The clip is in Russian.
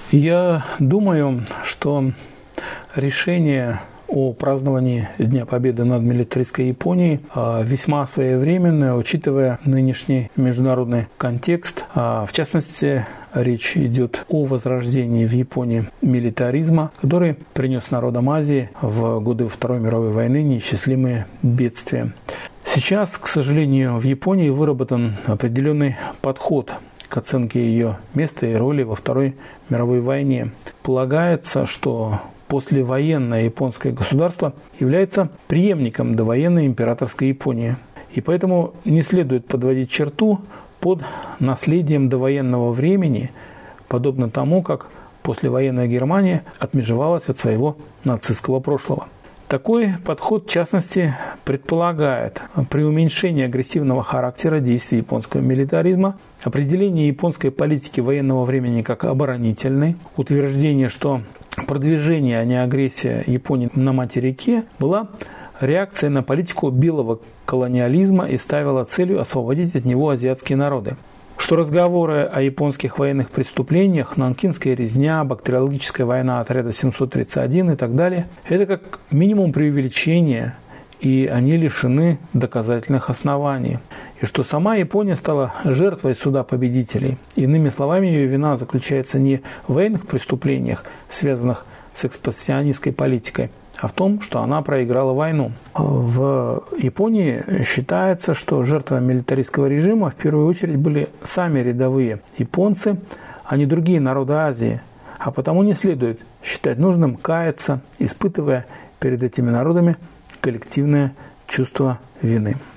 Я думаю, что решение о праздновании Дня Победы над милитаристской Японией весьма своевременное, учитывая нынешний международный контекст. В частности, речь идет о возрождении в Японии милитаризма, который принес народам Азии в годы Второй мировой войны неисчислимые бедствия. Сейчас, к сожалению, в Японии выработан определенный подход к оценке ее места и роли во Второй мировой войне. Полагается, что послевоенное японское государство является преемником довоенной императорской Японии. И поэтому не следует подводить черту под наследием довоенного времени, подобно тому, как послевоенная Германия отмежевалась от своего нацистского прошлого. Такой подход, в частности, предполагает преуменьшение агрессивного характера действий японского милитаризма, определение японской политики военного времени как оборонительной, утверждение, что продвижение, а не агрессия Японии на материке была реакцией на политику белого колониализма и ставила целью освободить от него азиатские народы. Что разговоры о японских военных преступлениях, нанкинская резня, бактериологическая война отряда 731 и так далее, это как минимум преувеличение, и они лишены доказательных оснований. И что сама Япония стала жертвой суда победителей. Иными словами, ее вина заключается не в военных преступлениях, связанных с экспансионистской политикой, а в том, что она проиграла войну. В Японии считается, что жертвами милитаристского режима в первую очередь были сами рядовые японцы, а не другие народы Азии. А потому не следует считать нужным каяться, испытывая перед этими народами коллективное чувство вины.